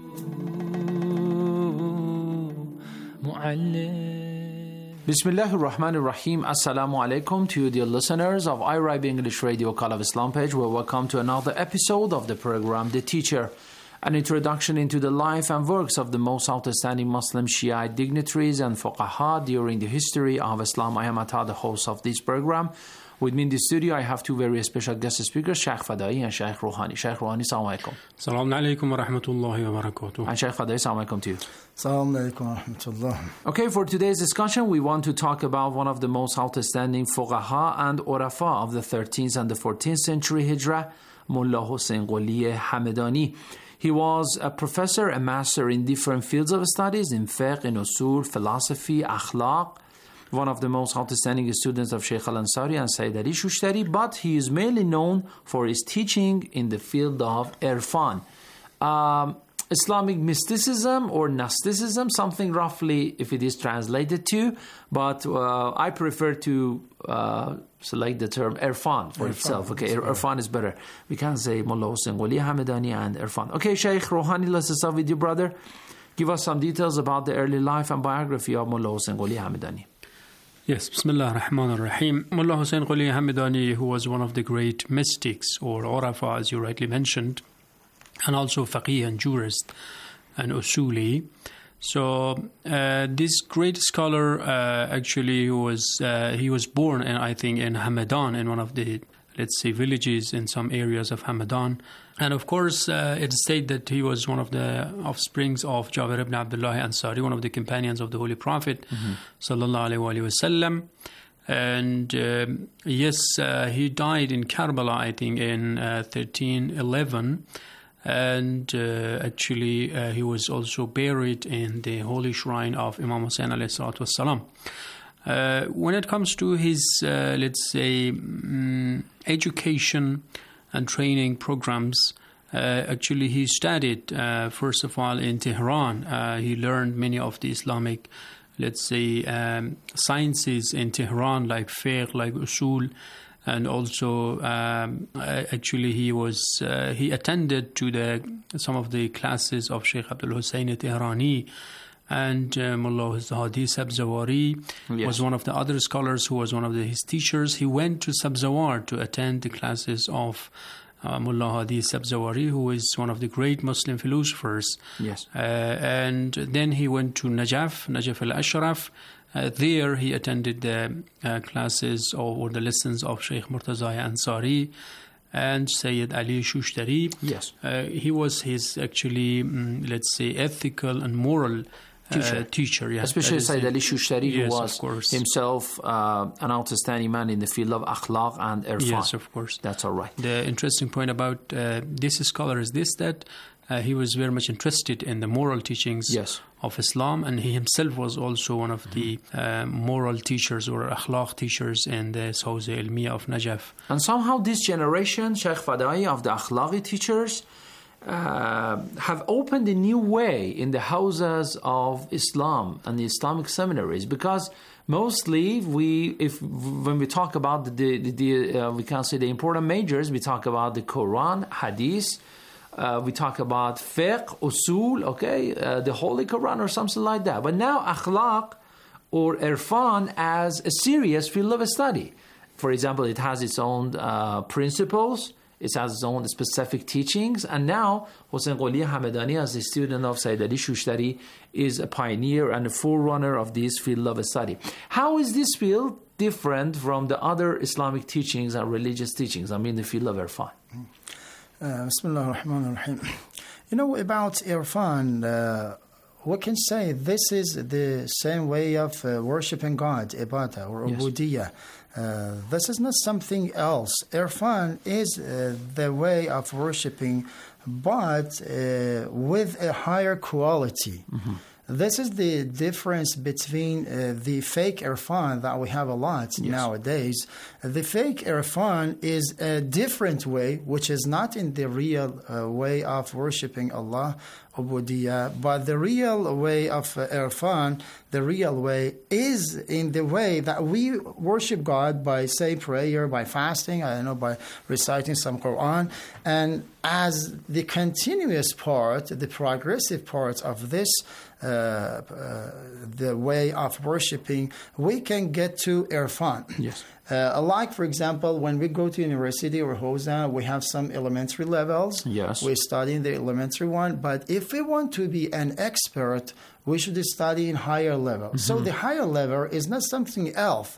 Bismillahir Rahmanir Rahim. Assalamu alaikum to you, dear listeners of I R I B English Radio Call of Islam page. Well, welcome to another episode of the program The Teacher, an introduction into the life and works of the most outstanding Muslim Shiite dignitaries and fuqaha during the history of Islam. I am Atta, the host of this program. With me in the studio, I have two very special guest speakers, Sheikh Fadai and Sheikh Rouhani. Sheikh Rouhani, Assalamu alaikum. Assalamu alaikum wa rahmatullahi wa barakatuh. And Sheikh Fadai, Assalamu alaikum to you. Assalamu alaikum wa rahmatullah. Okay, for today's discussion, we want to talk about one of the most outstanding fuqaha and urafa of the thirteenth and the fourteenth century Hijrah, Mullah Hussein Quli Hamedani. He was a professor, a master in different fields of studies, in fiqh, in usul, philosophy, akhlaq, one of the most outstanding students of Sheikh Al-Ansari and Sayyid Ali Shushtari, but he is mainly known for his teaching in the field of Irfan. Um, Islamic mysticism or Gnosticism, something roughly if it is translated to, but uh, I prefer to uh, select the term Irfan for Irfan, itself. Okay, Ir- Irfan is better. We can say Mullah Hussein Quli Hamedani and Irfan. Okay, Shaykh Rouhani, let's start with you, brother. Give us some details about the early life and biography of Mullah Hussein Quli Hamedani. Yes, Bismillah ar-Rahman ar-Rahim. Mullah Hussein Quli Hamedani, who was one of the great mystics or urafa, as you rightly mentioned, and also faqih and jurist and usuli. So uh, this great scholar, uh, actually, who was uh, he was born, in, I think, in Hamadan, in one of the, let's say, villages in some areas of Hamadan. And of course, uh, it is said that he was one of the offsprings of Jabir ibn Abdullah Ansari, one of the companions of the Holy Prophet, mm-hmm. sallallahu alaihi wasallam. And um, yes, uh, he died in Karbala, I think, in uh, thirteen eleven. And uh, actually, uh, he was also buried in the holy shrine of Imam Hussein alayhi salatu wassalam. Uh, when it comes to his, uh, let's say, um, education and training programs, uh, actually he studied, uh, first of all, in Tehran. Uh, he learned many of the Islamic, let's say, um, sciences in Tehran, like fiqh, like usul. And also, um, actually, he was uh, he attended to the some of the classes of Sheikh Abdul Hussein Tehrani, and uh, Mullah Hadi Sabzawari yes. was one of the other scholars who was one of the, his teachers. He went to Sabzawar to attend the classes of uh, Mullah Hadi Sabzawari, who is one of the great Muslim philosophers. Yes, uh, and then he went to Najaf, Najaf al-Ashraf. Uh, there he attended the uh, classes or, or the lessons of Sheikh Murtaza Ansari and Sayyid Ali Shushtari. Yes. Uh, he was his actually, um, let's say, ethical and moral uh, teacher. teacher yes. Especially Sayyid Ali Shushtari, yes, who was himself uh, an outstanding man in the field of akhlaq and irfan. Yes, of course. That's all right. The interesting point about uh, this scholar is this, that Uh, he was very much interested in the moral teachings yes. of Islam, and he himself was also one of the uh, moral teachers or akhlaq teachers in the Hawza Ilmiya of Najaf. And somehow this generation, Sheikh Fadai, of the akhlaqi teachers uh, have opened a new way in the houses of Islam and the Islamic seminaries, because mostly we, if when we talk about the, the, the uh, we can say the important majors, we talk about the Quran, Hadith. Uh, we talk about fiqh, usul, okay, uh, the Holy Quran or something like that. But now akhlaq or irfan as a serious field of study. For example, it has its own uh, principles, it has its own specific teachings. And now Hussein Quli Hamedani, as a student of Sayyid Ali Shushtari, is a pioneer and a forerunner of this field of study. How is this field different from the other Islamic teachings and religious teachings? I mean, the field of irfan. Uh, Bismillah ar-Rahman ar-Rahim. You know, about Irfan, uh, we can say this is the same way of uh, worshipping God, ibadah or yes. ubudiyah. Uh, this is not something else. Irfan is uh, the way of worshipping, but uh, with a higher quality. Mm-hmm. This is the difference between uh, the fake Irfan that we have a lot yes. nowadays. The fake Irfan is a different way, which is not in the real uh, way of worshipping Allah, ubudiyah, but the real way of uh, Irfan, the real way is in the way that we worship God by, say, prayer, by fasting, I don't know, by reciting some Quran. And as the continuous part, the progressive part of this, uh, uh, the way of worshiping, we can get to irfan. Yes. Uh, like, for example, when we go to university or Hawza, we have some elementary levels. Yes. We study in the elementary one. But if we want to be an expert, we should study in higher level. Mm-hmm. So the higher level is not something else.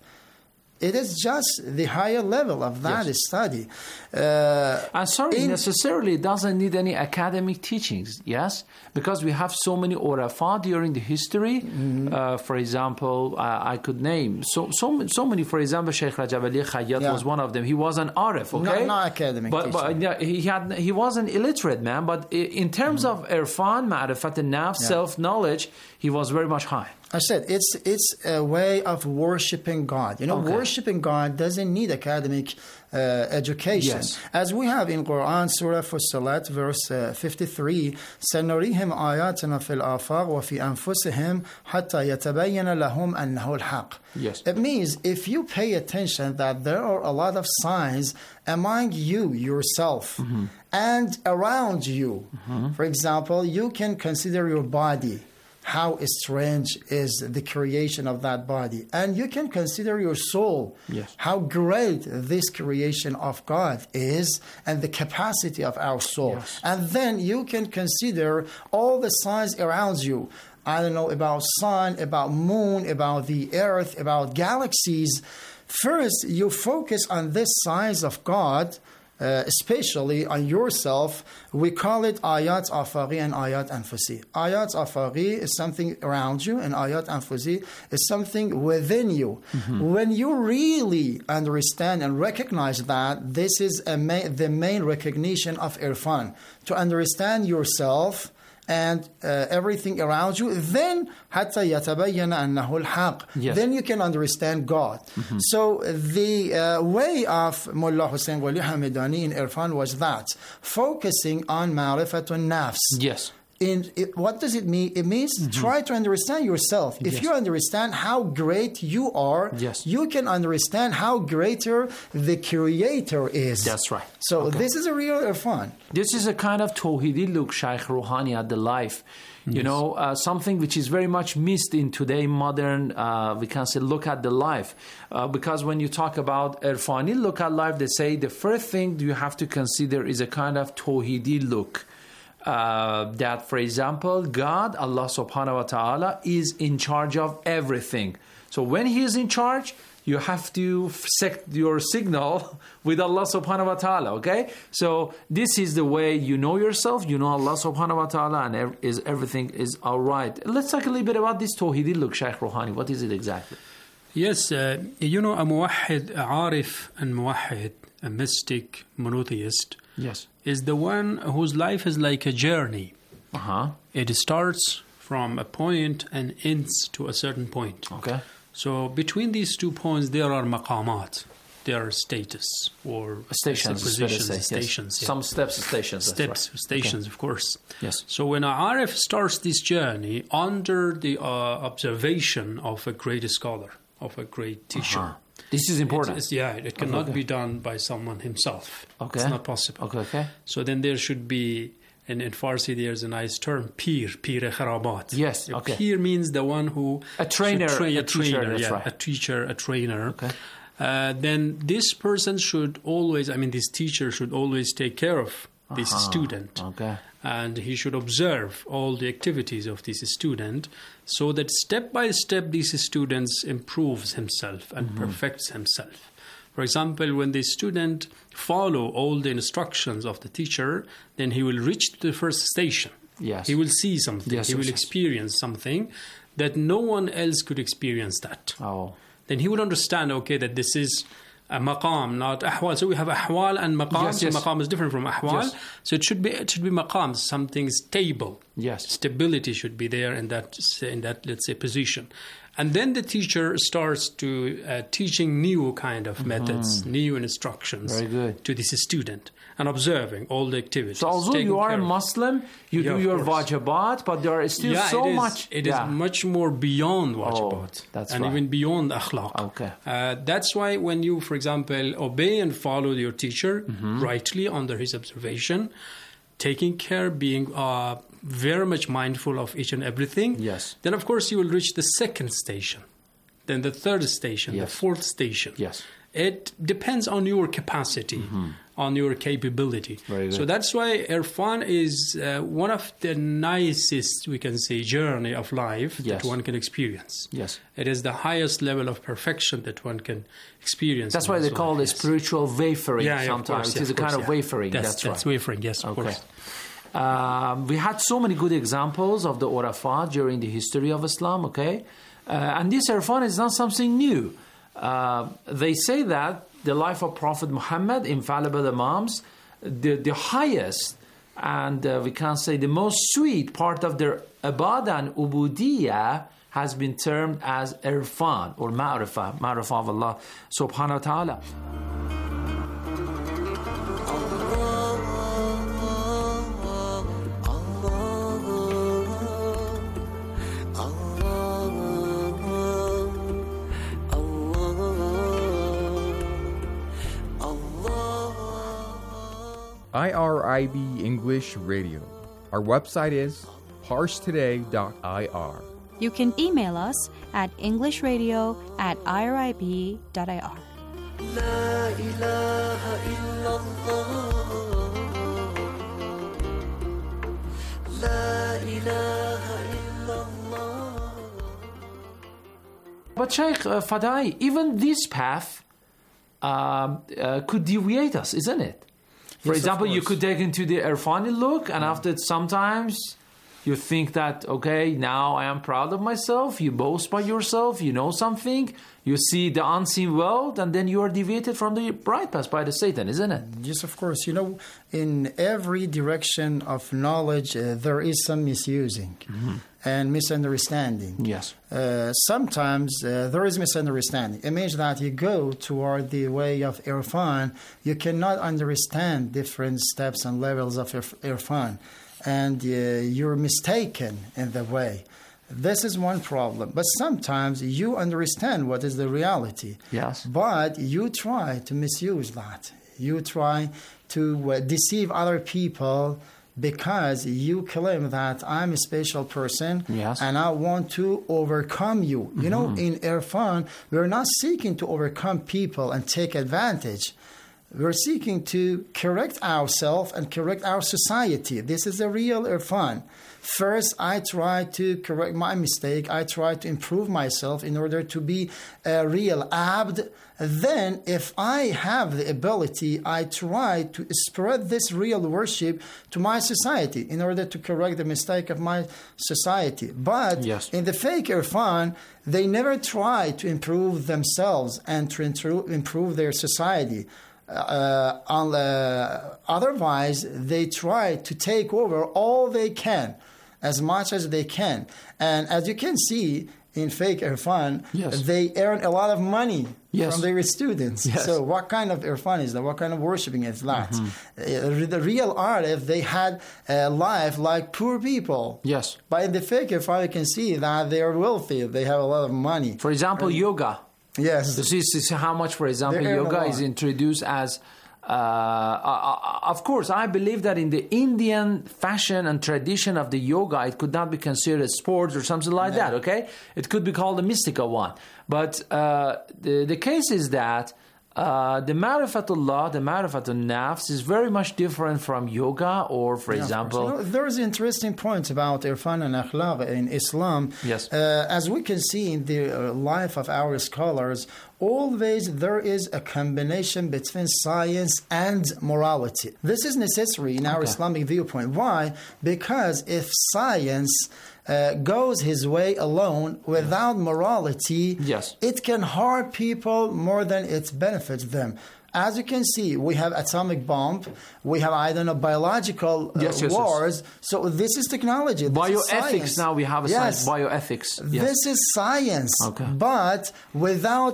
It is just the higher level of that yes. study. Uh, and sorry, in, necessarily doesn't need any academic teachings, yes? Because we have so many urafa during the history. Mm-hmm. Uh, for example, uh, I could name so so so many. For example, Sheikh Rajab Ali Khayyat yeah. was one of them. He was an arif, okay? Not, not academic but, but yeah, he had he was an illiterate man, but in terms mm-hmm. of irfan, ma'rifat al-nafs, yeah. self-knowledge, he was very much high. I said it's it's a way of worshiping God. You know, okay. worshiping God doesn't need academic uh, education. Yes. As we have in Quran, Surah Fussilat, verse uh, fifty-three, سَنُرِيهِمْ آيَاتِنَا فِي الْآفَاقِ وَفِي أَنفُسِهِمْ حَتَّى يَتَبَيَّنَ لَهُمْ أَنَّهُ الْحَقِّ. Yes. It means if you pay attention that there are a lot of signs among you, yourself, mm-hmm. and around you. Mm-hmm. For example, you can consider your body. How strange is the creation of that body. And you can consider your soul, yes. how great this creation of God is and the capacity of our soul. Yes. And then you can consider all the signs around you. I don't know, about sun, about moon, about the earth, about galaxies. First, you focus on this signs of God, Uh, especially on yourself. We call it ayat afari and ayat anfusi. Ayat afari is something around you, and ayat anfusi is something within you. Mm-hmm. When you really understand and recognize that, this is a ma- the main recognition of irfan, to understand yourself and uh, everything around you, then حتى يتبين أنه الحق. Yes. Then you can understand God. Mm-hmm. So the uh, way of Mullah Hussein Wali Hamidani in Irfan was that, focusing on ma'rifatun nafs. Yes. In it, what does it mean? It means mm-hmm. try to understand yourself. If yes. you understand how great you are, yes. you can understand how greater the Creator is. That's right. So okay. this is a real irfan. This is a kind of Tawhidi look Shaykh Rouhani at the life. Yes. You know, uh, something which is very much missed in today modern, uh, we can say, look at the life. Uh, because when you talk about Irfani look at life, they say the first thing you have to consider is a kind of Tawhidi look. Uh, that, for example, God, Allah subhanahu wa ta'ala, is in charge of everything. So when He is in charge, you have to set your signal with Allah subhanahu wa ta'ala, okay? So this is the way you know yourself, you know Allah subhanahu wa ta'ala, and ev- is everything is all right. Let's talk a little bit about this Tawhidi look, Shaykh Rouhani. What is it exactly? Yes, uh, you know, a muwahid, a arif and muwahid, a mystic, monotheist, yes, is the one whose life is like a journey. Uh-huh. It starts from a point and ends to a certain point. Okay. So between these two points, there are maqamat. There are status or stations, positions, say, stations. Yes. Yeah. Some steps, stations. Steps, right. stations, okay. of course. Yes. So when an arif starts this journey under the uh, observation of a great scholar, of a great teacher. Uh-huh. This is important. It's, yeah, it cannot okay. be done by someone himself. Okay. It's not possible. Okay, okay. So then there should be, and in Farsi there's a nice term, peer, peer kharabat. Yes, a okay. Peer means the one who... A trainer, train, a, a teacher, trainer, that's yeah, right. a teacher, a trainer. Okay. Uh, then this person should always, I mean, this teacher should always take care of this uh-huh. student. Okay. And he should observe all the activities of this student so that step by step this student improves himself and mm-hmm. perfects himself. For example, when the student follow all the instructions of the teacher, then he will reach the first station. Yes. He will see something. Yes, he yes, will yes. experience something that no one else could experience that. Oh. Then he will understand, okay, that this is a maqam, not ahwal. So we have ahwal and maqam. Yes, so yes. maqam is different from ahwal. Yes. So it should be it should be maqam, something stable. Yes. Stability should be there in that in that let's say position. And then the teacher starts to uh, teaching new kind of methods, Mhm. new instructions Very good. to this student, and observing all the activities. So although taking you are a care of- Muslim, you Yeah, do of your course. wajibat, but there is still yeah, so it is, much. It is yeah. much more beyond wajibat, that's and right. even beyond akhlaq. Okay. Uh, that's why when you, for example, obey and follow your teacher Mhm. rightly under his observation, taking care, being uh, very much mindful of each and everything, Yes. then of course you will reach the second station, then the third station, the Yes. fourth station. Yes. It depends on your capacity, on your capability. Very good. So that's why Irfan is uh, one of the nicest, we can say, journey of life Yes. that one can experience. Yes. It is the highest level of perfection that one can experience. That's in why they one's call life, it yes. spiritual wavering Yeah, yeah, of sometimes. course, it is yeah, a kind course, of yeah. wavering. That's, That's, that's right. wavering, yes, of Okay. course. Um, we had so many good examples of the Urafat during the history of Islam, okay? Uh, and this Irfan is not something new. Uh, they say that the life of Prophet Muhammad, infallible Imams, the, the highest and uh, we can say the most sweet part of their ibadah and ubudiyah has been termed as Irfan or Ma'rifah, Ma'rifah of Allah subhanahu wa ta'ala. I R I B English Radio. Our website is parse today dot I R. You can email us at englishradio at irib dot I R. لا إله إلا الله لا إله إلا الله. But Shaykh uh, Fadai, even this path um, uh, could deviate us, isn't it? For Yes, of example, you course. could take into the Irfani look, and after sometimes you think that, okay, now I am proud of myself, you boast by yourself, you know something, you see the unseen world, and then you are deviated from the bright path by the Satan, isn't it? Yes, of course. You know, in every direction of knowledge, uh, there is some misusing and misunderstanding. Yes. Uh, sometimes uh, there is misunderstanding. It means that you go toward the way of Irfan, you cannot understand different steps and levels of Irf- Irfan, and uh, you're mistaken in the way. This is one problem. But sometimes you understand what is the reality. Yes. But you try to misuse that. You try to uh, deceive other people because you claim that I'm a special person Yes. and I want to overcome you. You know, in Irfan, we're not seeking to overcome people and take advantage. We're seeking to correct ourselves and correct our society. This is a real Irfan. First, I try to correct my mistake. I try to improve myself in order to be a real abd. Then, if I have the ability, I try to spread this real worship to my society in order to correct the mistake of my society. But Yes. in the fake Irfan, they never try to improve themselves and to intro- improve their society. Uh, on, uh, otherwise, they try to take over all they can, as much as they can. And as you can see in fake Irfan, Yes. they earn a lot of money Yes. from their students. Yes. So what kind of Irfan is that? What kind of worshipping is that? Mm-hmm. Uh, the real art, if they had a life like poor people. Yes. But in the fake Irfan, you can see that they are wealthy. They have a lot of money. For example, yoga. Yes. This is, this is how much, for example, They earn a yoga lot. is introduced as. Uh, uh, of course, I believe that in the Indian fashion and tradition of the yoga, it could not be considered a sport or something like that. Okay, it could be called a mystical one. But uh, the the case is that uh, the Ma'rifatullah, the Ma'rifatun Nafs, is very much different from yoga or, for Yeah, of example, course. You know, there's interesting points about Irfan and Akhlaq in Islam. Yes. Uh, as we can see in the uh, life of our scholars, always there is a combination between science and morality. This is necessary in our Okay. Islamic viewpoint. Why? Because if science uh, goes his way alone without morality, Yes. it can harm people more than it benefits them. as you can see, we have atomic bomb, we have, I don't know, biological uh, yes, yes, wars. Yes. So this is technology. This bioethics, is now we have a yes. science, bioethics. Yes. This is science, okay. but without